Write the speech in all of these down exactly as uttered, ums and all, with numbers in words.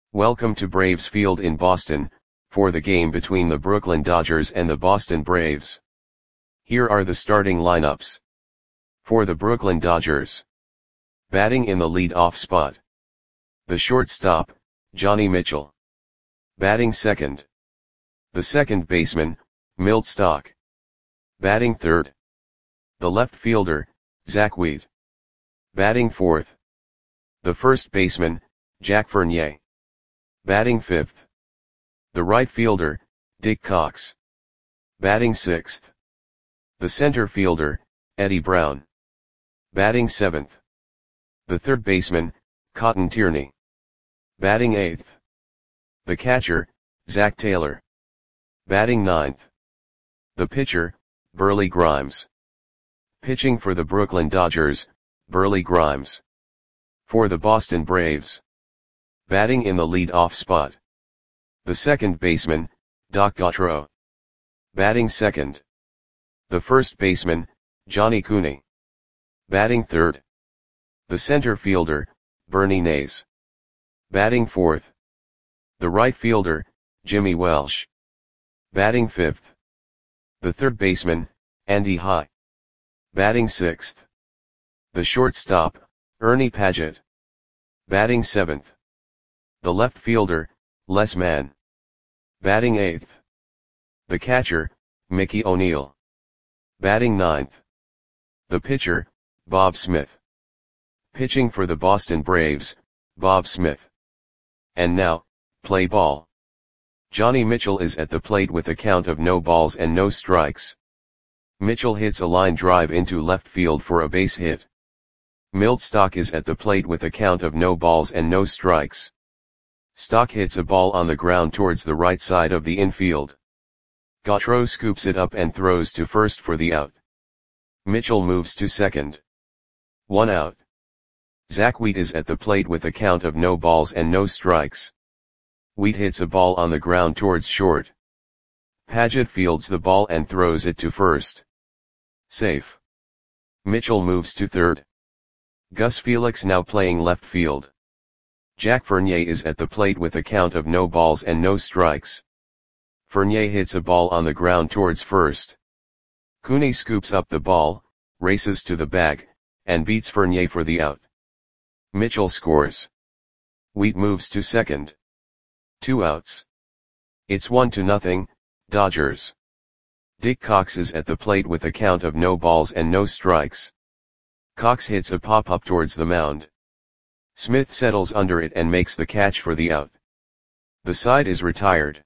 Welcome to Braves Field in Boston, for the game between the Brooklyn Dodgers and the Boston Braves. Here are the starting lineups. For the Brooklyn Dodgers. Batting in the lead-off spot. The shortstop, Johnny Mitchell. Batting second. The second baseman, Milt Stock. Batting third. The left fielder, Zach Wheat. Batting fourth. The first baseman, Jack Fournier. Batting fifth. The right fielder, Dick Cox. Batting sixth. The center fielder, Eddie Brown. Batting seventh. The third baseman, Cotton Tierney. Batting eighth. The catcher, Zach Taylor. Batting ninth. The pitcher, Burley Grimes. Pitching for the Brooklyn Dodgers, Burley Grimes. For the Boston Braves. Batting in the lead-off spot. The second baseman, Doc Gautreaux. Batting second. The first baseman, Johnny Cooney. Batting third. The center fielder, Bernie Nays. Batting fourth. The right fielder, Jimmy Welsh. Batting fifth. The third baseman, Andy High. Batting sixth. The shortstop, Ernie Padgett. Batting seventh. The left fielder, Les Mann. Batting eighth. The catcher, Mickey O'Neill. Batting ninth. The pitcher, Bob Smith. Pitching for the Boston Braves, Bob Smith. And now, play ball. Johnny Mitchell is at the plate with a count of no balls and no strikes. Mitchell hits a line drive into left field for a base hit. Milt Stock is at the plate with a count of no balls and no strikes. Stock hits a ball on the ground towards the right side of the infield. Gautreaux scoops it up and throws to first for the out. Mitchell moves to second. One out. Zach Wheat is at the plate with a count of no balls and no strikes. Wheat hits a ball on the ground towards short. Padgett fields the ball and throws it to first. Safe. Mitchell moves to third. Gus Felix now playing left field. Jack Fournier is at the plate with a count of no balls and no strikes. Fournier hits a ball on the ground towards first. Cooney scoops up the ball, races to the bag, and beats Fournier for the out. Mitchell scores. Wheat moves to second. Two outs. It's one to nothing, Dodgers. Dick Cox is at the plate with a count of no balls and no strikes. Cox hits a pop-up towards the mound. Smith settles under it and makes the catch for the out. The side is retired.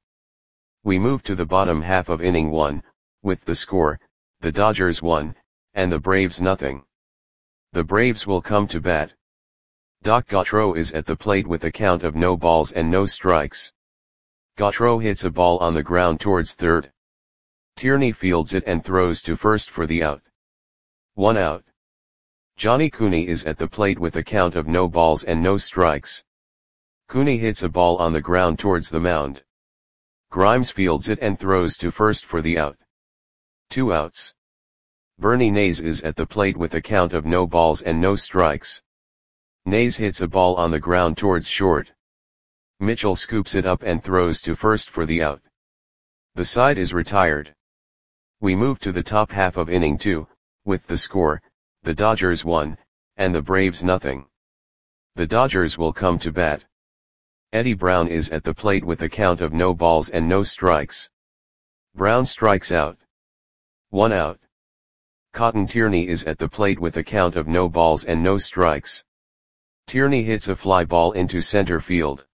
We move to the bottom half of inning one, with the score, the Dodgers one, and the Braves nothing. The Braves will come to bat. Doc Gautreaux is at the plate with a count of no balls and no strikes. Gautreaux hits a ball on the ground towards third. Tierney fields it and throws to first for the out. One out. Johnny Cooney is at the plate with a count of no balls and no strikes. Cooney hits a ball on the ground towards the mound. Grimes fields it and throws to first for the out. Two outs. Bernie Nays is at the plate with a count of no balls and no strikes. Nays hits a ball on the ground towards short. Mitchell scoops it up and throws to first for the out. The side is retired. We move to the top half of inning two, with the score, the Dodgers one, and the Braves nothing. The Dodgers will come to bat. Eddie Brown is at the plate with a count of no balls and no strikes. Brown strikes out. One out. Cotton Tierney is at the plate with a count of no balls and no strikes. Tierney hits a fly ball into center field.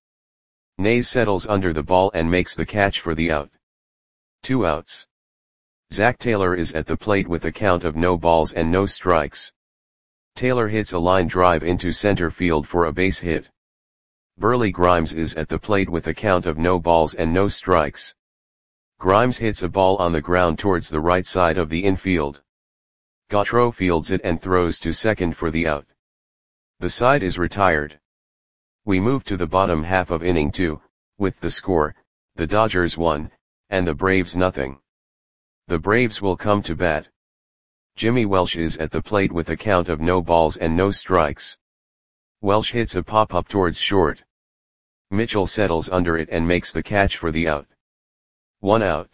Nays settles under the ball and makes the catch for the out. Two outs. Zach Taylor is at the plate with a count of no balls and no strikes. Taylor hits a line drive into center field for a base hit. Burley Grimes is at the plate with a count of no balls and no strikes. Grimes hits a ball on the ground towards the right side of the infield. Gautreaux fields it and throws to second for the out. The side is retired. We move to the bottom half of inning two, with the score, the Dodgers one, and the Braves nothing. The Braves will come to bat. Jimmy Welsh is at the plate with a count of no balls and no strikes. Welsh hits a pop-up towards short. Mitchell settles under it and makes the catch for the out. One out.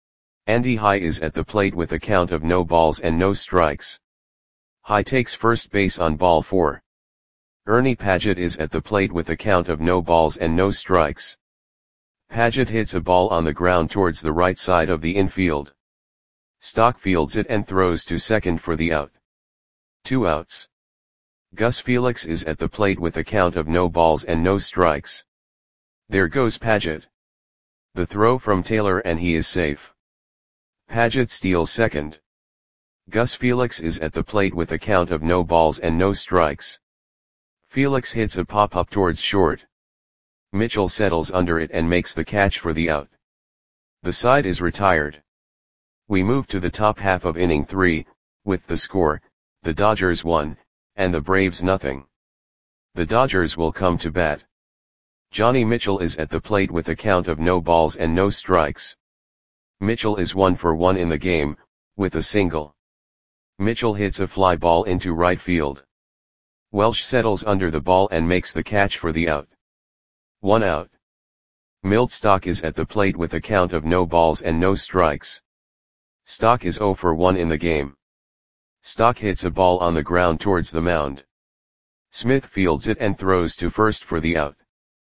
Andy High is at the plate with a count of no balls and no strikes. High takes first base on ball four. Ernie Padgett is at the plate with a count of no balls and no strikes. Padgett hits a ball on the ground towards the right side of the infield. Stock fields it and throws to second for the out. Two outs. Gus Felix is at the plate with a count of no balls and no strikes. There goes Padgett. The throw from Taylor and he is safe. Padgett steals second. Gus Felix is at the plate with a count of no balls and no strikes. Felix hits a pop-up towards short. Mitchell settles under it and makes the catch for the out. The side is retired. We move to the top half of inning three, with the score, the Dodgers one, and the Braves nothing. The Dodgers will come to bat. Johnny Mitchell is at the plate with a count of no balls and no strikes. Mitchell is one for one in the game, with a single. Mitchell hits a fly ball into right field. Welsh settles under the ball and makes the catch for the out. One out. Milt Stock is at the plate with a count of no balls and no strikes. Stock is zero for one in the game. Stock hits a ball on the ground towards the mound. Smith fields it and throws to first for the out.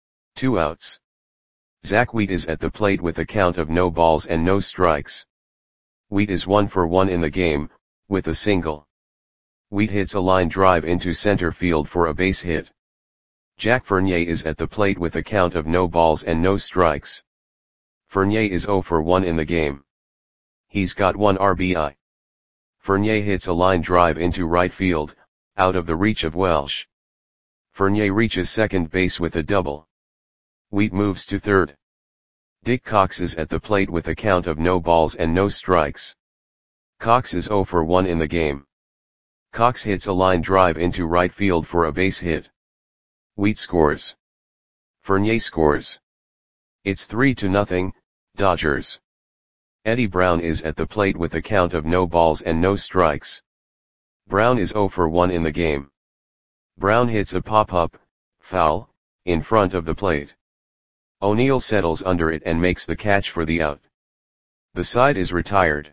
Two outs. Zach Wheat is at the plate with a count of no balls and no strikes. Wheat is one for one in the game, with a single. Wheat hits a line drive into center field for a base hit. Jack Fournier is at the plate with a count of no balls and no strikes. Fournier is zero for one in the game. He's got one R B I. Fournier hits a line drive into right field, out of the reach of Welsh. Fournier reaches second base with a double. Wheat moves to third. Dick Cox is at the plate with a count of no balls and no strikes. Cox is zero for one in the game. Cox hits a line drive into right field for a base hit. Wheat scores. Fournier scores. It's three to nothing, Dodgers. Eddie Brown is at the plate with a count of no balls and no strikes. Brown is zero for one in the game. Brown hits a pop-up, foul, in front of the plate. O'Neill settles under it and makes the catch for the out. The side is retired.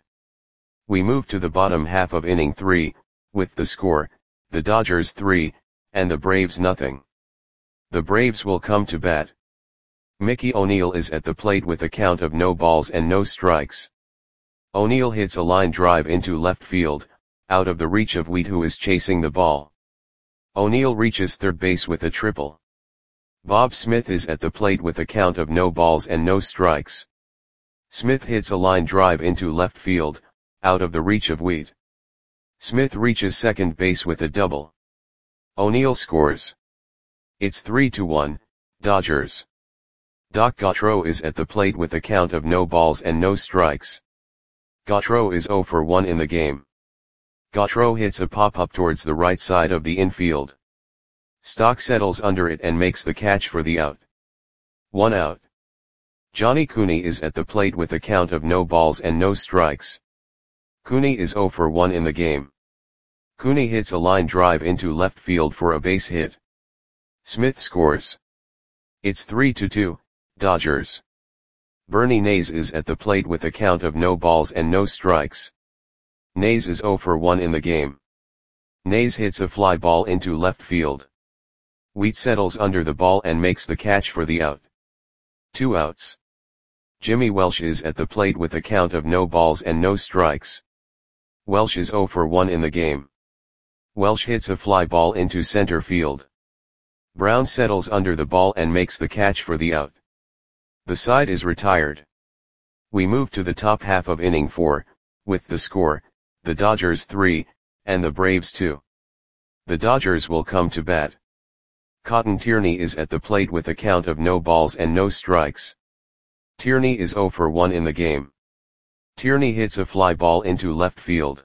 We move to the bottom half of inning three, with the score, the Dodgers three, and the Braves nothing. The Braves will come to bat. Mickey O'Neill is at the plate with a count of no balls and no strikes. O'Neill hits a line drive into left field, out of the reach of Wheat who is chasing the ball. O'Neill reaches third base with a triple. Bob Smith is at the plate with a count of no balls and no strikes. Smith hits a line drive into left field, out of the reach of Wheat. Smith reaches second base with a double. O'Neill scores. It's three to one, Dodgers. Doc Gautreaux is at the plate with a count of no balls and no strikes. Gautreaux is zero for one in the game. Gautreaux hits a pop-up towards the right side of the infield. Stock settles under it and makes the catch for the out. One out. Johnny Cooney is at the plate with a count of no balls and no strikes. Cooney is zero for one in the game. Cooney hits a line drive into left field for a base hit. Smith scores. It's three to two, Dodgers. Bernie Nays is at the plate with a count of no balls and no strikes. Nays is zero for one in the game. Nays hits a fly ball into left field. Wheat settles under the ball and makes the catch for the out. Two outs. Jimmy Welsh is at the plate with a count of no balls and no strikes. Welsh is zero for one in the game. Welsh hits a fly ball into center field. Brown settles under the ball and makes the catch for the out. The side is retired. We move to the top half of inning four, with the score, the Dodgers three, and the Braves two. The Dodgers will come to bat. Cotton Tierney is at the plate with a count of no balls and no strikes. Tierney is zero for one in the game. Tierney hits a fly ball into left field.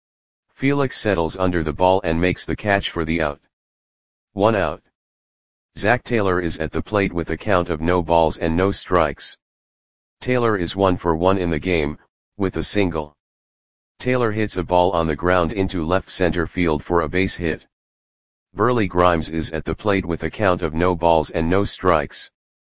Felix settles under the ball and makes the catch for the out. One out. Zach Taylor is at the plate with a count of no balls and no strikes. Taylor is one for one in the game, with a single. Taylor hits a ball on the ground into left center field for a base hit. Burley Grimes is at the plate with a count of no balls and no strikes.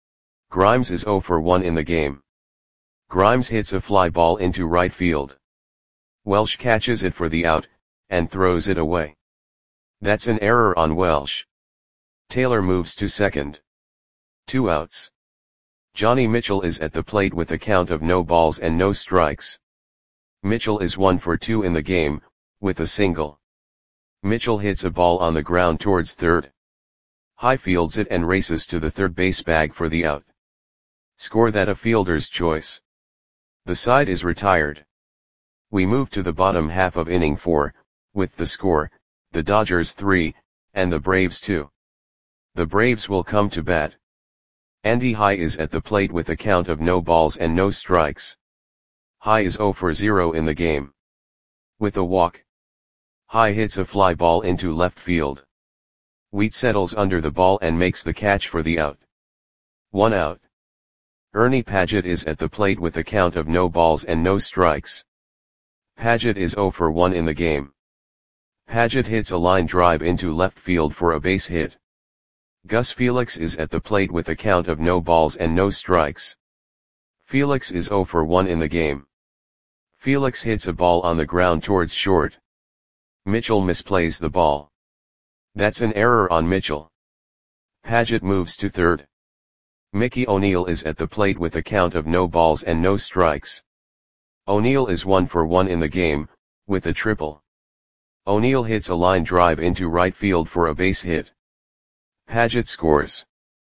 Grimes is zero for one in the game. Grimes hits a fly ball into right field. Welsh catches it for the out, and throws it away. That's an error on Welsh. Taylor moves to second. Two outs. Johnny Mitchell is at the plate with a count of no balls and no strikes. Mitchell is one for two in the game, with a single. Mitchell hits a ball on the ground towards third. High fields it and races to the third base bag for the out. Score that a fielder's choice. The side is retired. We move to the bottom half of inning four, with the score, the Dodgers three, and the Braves two. The Braves will come to bat. Andy High is at the plate with a count of no balls and no strikes. High is zero for zero in the game. With a walk. High hits a fly ball into left field. Wheat settles under the ball and makes the catch for the out. One out. Ernie Padgett is at the plate with a count of no balls and no strikes. Padgett is zero for one in the game. Padgett hits a line drive into left field for a base hit. Gus Felix is at the plate with a count of no balls and no strikes. Felix is zero for one in the game. Felix hits a ball on the ground towards short. Mitchell misplays the ball. That's an error on Mitchell. Padgett moves to third. Mickey O'Neill is at the plate with a count of no balls and no strikes. O'Neill is one for one in the game, with a triple. O'Neill hits a line drive into right field for a base hit. Padgett scores.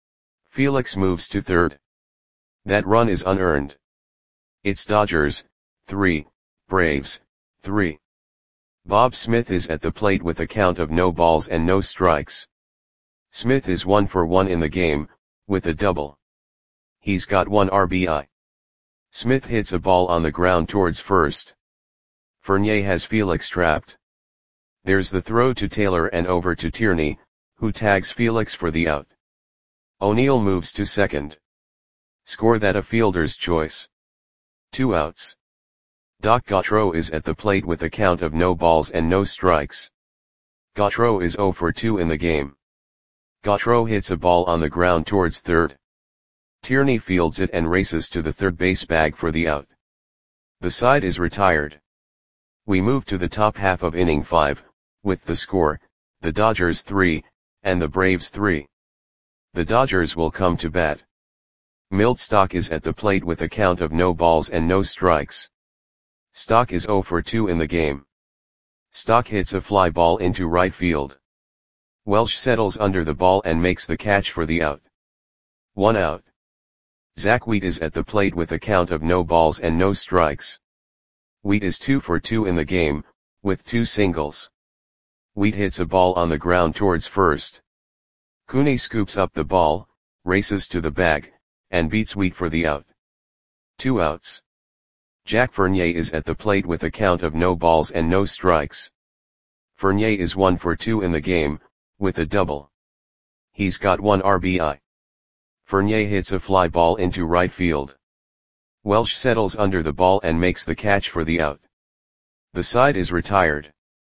Felix moves to third. That run is unearned. It's Dodgers, three, Braves, three. Bob Smith is at the plate with a count of no balls and no strikes. Smith is one for one in the game, with a double. He's got one R B I. Smith hits a ball on the ground towards first. Fournier has Felix trapped. There's the throw to Taylor and over to Tierney, who tags Felix for the out. O'Neill moves to second. Score that a fielder's choice. Two outs. Doc Gautreaux is at the plate with a count of no balls and no strikes. Gautreaux is zero for two in the game. Gautreaux hits a ball on the ground towards third. Tierney fields it and races to the third base bag for the out. The side is retired. We move to the top half of inning five, with the score, the Dodgers three, and the Braves three. The Dodgers will come to bat. Milt Stock is at the plate with a count of no balls and no strikes. Stock is zero for two in the game. Stock hits a fly ball into right field. Welsh settles under the ball and makes the catch for the out. One out. Zach Wheat is at the plate with a count of no balls and no strikes. Wheat is two for two in the game, with two singles. Wheat hits a ball on the ground towards first. Cooney scoops up the ball, races to the bag, and beats Wheat for the out. Two outs. Jack Fournier is at the plate with a count of no balls and no strikes. Fournier is one for two in the game, with a double. He's got one R B I. Fournier hits a fly ball into right field. Welsh settles under the ball and makes the catch for the out. The side is retired.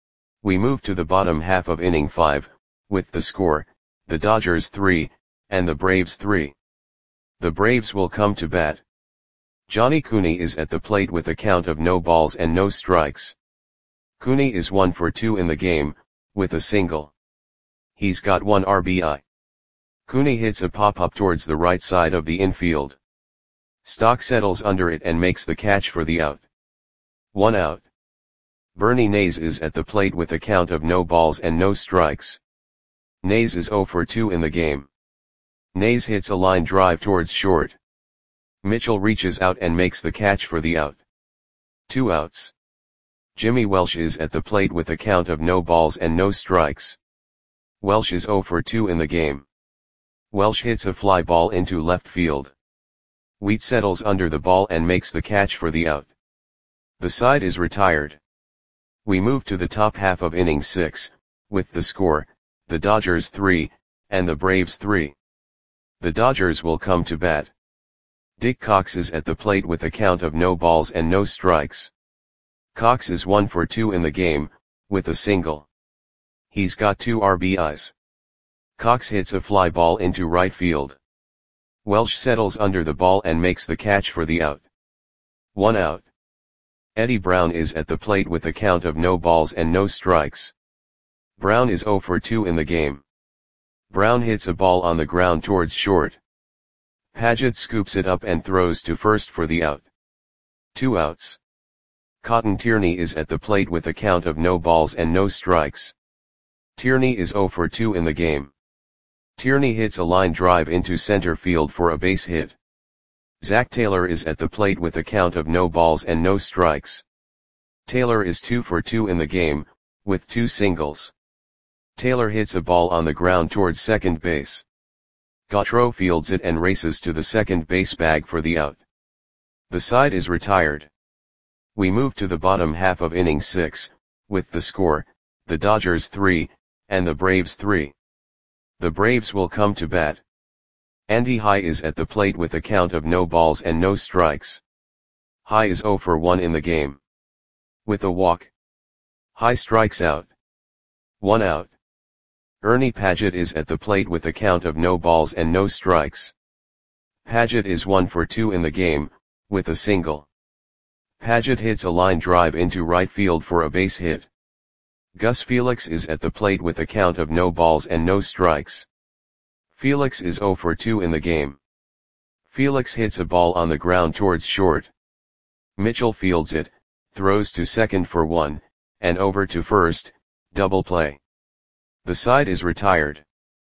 We move to the bottom half of inning five, with the score, the Dodgers three, and the Braves three. The Braves will come to bat. Johnny Cooney is at the plate with a count of no balls and no strikes. Cooney is one for two in the game, with a single. He's got one R B I. Cooney hits a pop-up towards the right side of the infield. Stock settles under it and makes the catch for the out. One out. Bernie Nays is at the plate with a count of no balls and no strikes. Nays is zero for two in the game. Nays hits a line drive towards short. Mitchell reaches out and makes the catch for the out. Two outs. Jimmy Welsh is at the plate with a count of no balls and no strikes. Welsh is zero for two in the game. Welsh hits a fly ball into left field. Wheat settles under the ball and makes the catch for the out. The side is retired. We move to the top half of inning six, with the score, the Dodgers three, and the Braves three. The Dodgers will come to bat. Dick Cox is at the plate with a count of no balls and no strikes. Cox is one for two in the game, with a single. He's got two R B Is. Cox hits a fly ball into right field. Welsh settles under the ball and makes the catch for the out. One out. Eddie Brown is at the plate with a count of no balls and no strikes. Brown is zero for two in the game. Brown hits a ball on the ground towards short. Paget scoops it up and throws to first for the out. Two outs. Cotton Tierney is at the plate with a count of no balls and no strikes. Tierney is zero for two in the game. Tierney hits a line drive into center field for a base hit. Zach Taylor is at the plate with a count of no balls and no strikes. Taylor is two for two in the game, with two singles. Taylor hits a ball on the ground towards second base. Gautreau fields it and races to the second base bag for the out. The side is retired. We move to the bottom half of inning six, with the score, the Dodgers three, and the Braves three. The Braves will come to bat. Andy High is at the plate with a count of no balls and no strikes. High is zero for one in the game. With a walk. High strikes out. One out. Ernie Paget is at the plate with a count of no balls and no strikes. Paget is one for two in the game, with a single. Paget hits a line drive into right field for a base hit. Gus Felix is at the plate with a count of no balls and no strikes. Felix is zero for two in the game. Felix hits a ball on the ground towards short. Mitchell fields it, throws to second for one, and over to first, double play. The side is retired.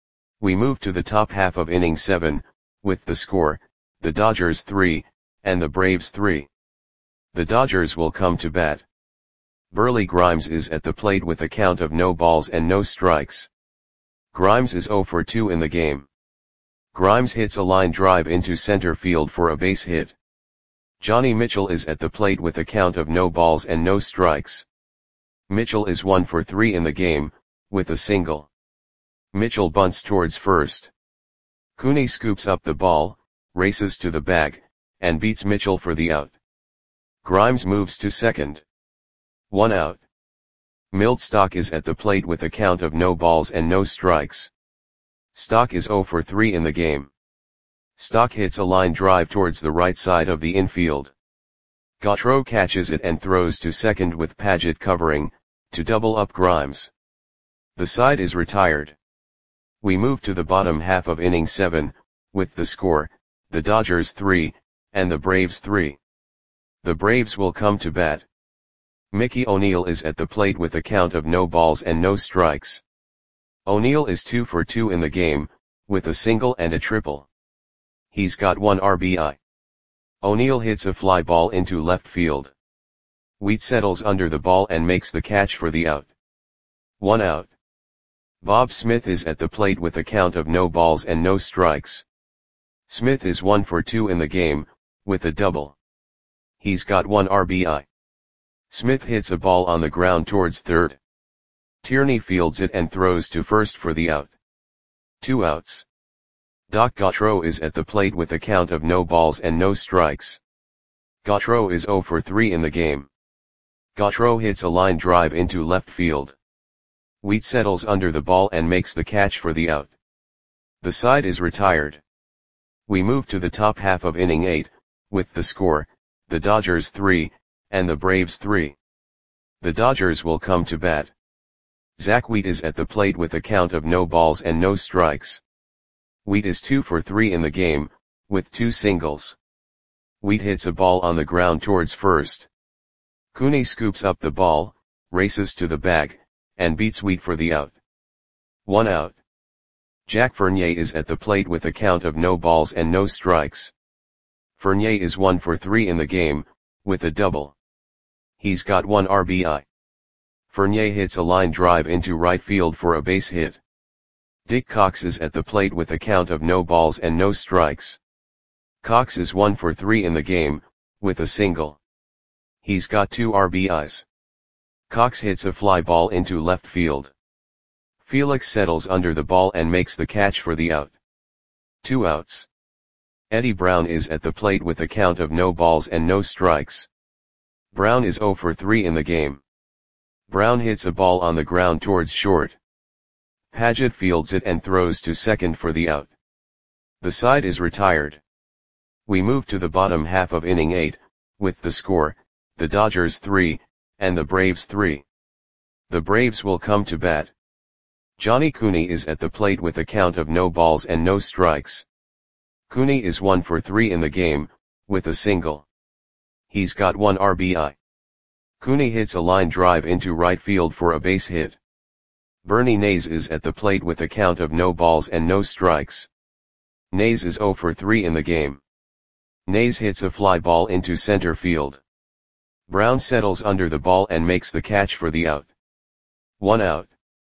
We move to the top half of inning seven, with the score, the Dodgers three, and the Braves three. The Dodgers will come to bat. Burley Grimes is at the plate with a count of no balls and no strikes. Grimes is zero for two in the game. Grimes hits a line drive into center field for a base hit. Johnny Mitchell is at the plate with a count of no balls and no strikes. Mitchell is one for three in the game, with a single. Mitchell bunts towards first. Cooney scoops up the ball, races to the bag, and beats Mitchell for the out. Grimes moves to second. One out. Milt Stock is at the plate with a count of no balls and no strikes. Stock is zero for three in the game. Stock hits a line drive towards the right side of the infield. Gautreau catches it and throws to second with Paget covering, to double up Grimes. The side is retired. We move to the bottom half of inning seven, with the score, the Dodgers three, and the Braves three. The Braves will come to bat. Mickey O'Neill is at the plate with a count of no balls and no strikes. O'Neill is two for two in the game, with a single and a triple. He's got one R B I. O'Neill hits a fly ball into left field. Wheat settles under the ball and makes the catch for the out. One out. Bob Smith is at the plate with a count of no balls and no strikes. Smith is one for two in the game, with a double. He's got one R B I. Smith hits a ball on the ground towards third. Tierney fields it and throws to first for the out. Two outs. Doc Gautreau is at the plate with a count of no balls and no strikes. Gautreau is zero for three in the game. Gautreau hits a line drive into left field. Wheat settles under the ball and makes the catch for the out. The side is retired. We move to the top half of inning eight, with the score, the Dodgers three, and the Braves three. The Dodgers will come to bat. Zach Wheat is at the plate with a count of no balls and no strikes. Wheat is two for three in the game, with two singles. Wheat hits a ball on the ground towards first. Cooney scoops up the ball, races to the bag, and beats Wheat for the out. One out. Jack Fournier is at the plate with a count of no balls and no strikes. Fournier is one for three in the game, with a double. He's got one R B I. Fournier hits a line drive into right field for a base hit. Dick Cox is at the plate with a count of no balls and no strikes. Cox is one for three in the game, with a single. He's got two R B Is. Cox hits a fly ball into left field. Felix settles under the ball and makes the catch for the out. Two outs. Eddie Brown is at the plate with a count of no balls and no strikes. Brown is zero for three in the game. Brown hits a ball on the ground towards short. Paget fields it and throws to second for the out. The side is retired. We move to the bottom half of inning eight, with the score, the Dodgers three, and the Braves three. The Braves will come to bat. Johnny Cooney is at the plate with a count of no balls and no strikes. Cooney is one for three in the game, with a single. He's got one R B I. Cooney hits a line drive into right field for a base hit. Bernie Nays is at the plate with a count of no balls and no strikes. Nays is zero for three in the game. Nays hits a fly ball into center field. Brown settles under the ball and makes the catch for the out. One out.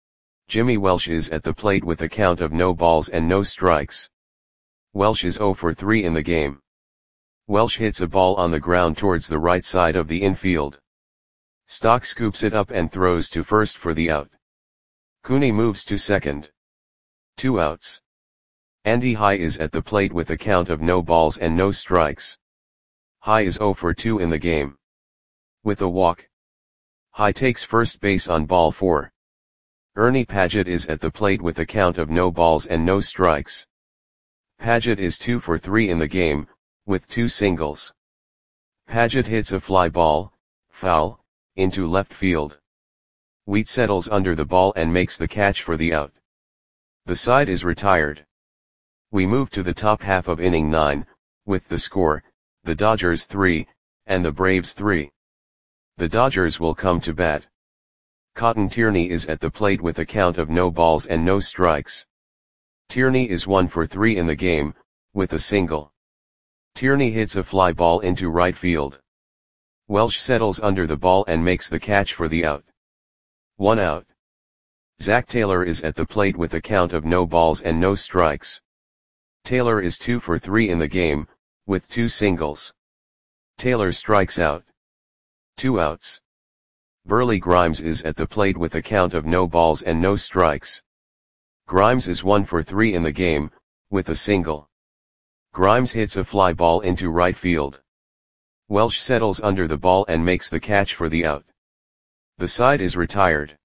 Jimmy Welsh is at the plate with a count of no balls and no strikes. Welsh is zero for three in the game. Welsh hits a ball on the ground towards the right side of the infield. Stock scoops it up and throws to first for the out. Cooney moves to second. Two outs. Andy High is at the plate with a count of no balls and no strikes. High is zero for two in the game. With a walk. High takes first base on ball four. Ernie Padgett is at the plate with a count of no balls and no strikes. Padgett is two for three in the game, with two singles. Padgett hits a fly ball, foul, into left field. Wheat settles under the ball and makes the catch for the out. The side is retired. We move to the top half of inning nine, with the score, the Dodgers three, and the Braves three. The Dodgers will come to bat. Cotton Tierney is at the plate with a count of no balls and no strikes. Tierney is one for three in the game, with a single. Tierney hits a fly ball into right field. Welsh settles under the ball and makes the catch for the out. One out. Zach Taylor is at the plate with a count of no balls and no strikes. Taylor is two for three in the game, with two singles. Taylor strikes out. Two outs. Burley Grimes is at the plate with a count of no balls and no strikes. Grimes is one for three in the game, with a single. Grimes hits a fly ball into right field. Welsh settles under the ball and makes the catch for the out. The side is retired.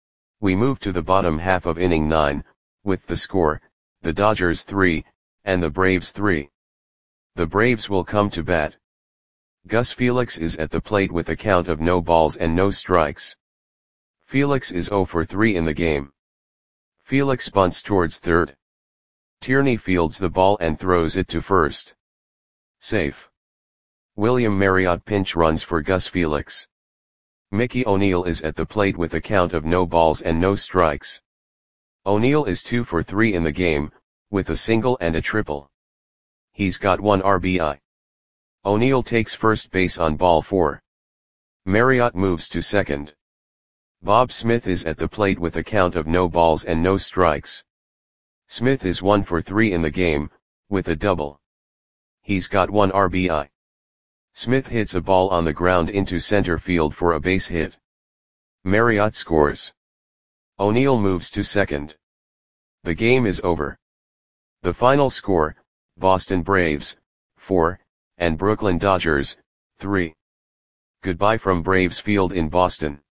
We move to the bottom half of inning nine, with the score, the Dodgers three, and the Braves three. The Braves will come to bat. Gus Felix is at the plate with a count of no balls and no strikes. Felix is zero for three in the game. Felix bunts towards third. Tierney fields the ball and throws it to first. Safe. William Marriott pinch runs for Gus Felix. Mickey O'Neill is at the plate with a count of no balls and no strikes. O'Neill is two for three in the game, with a single and a triple. He's got one R B I. O'Neill takes first base on ball four. Marriott moves to second. Bob Smith is at the plate with a count of no balls and no strikes. Smith is one for three in the game, with a double. He's got one R B I. Smith hits a ball on the ground into center field for a base hit. Marriott scores. O'Neill moves to second. The game is over. The final score, Boston Braves, four, and Brooklyn Dodgers, three. Goodbye from Braves Field in Boston.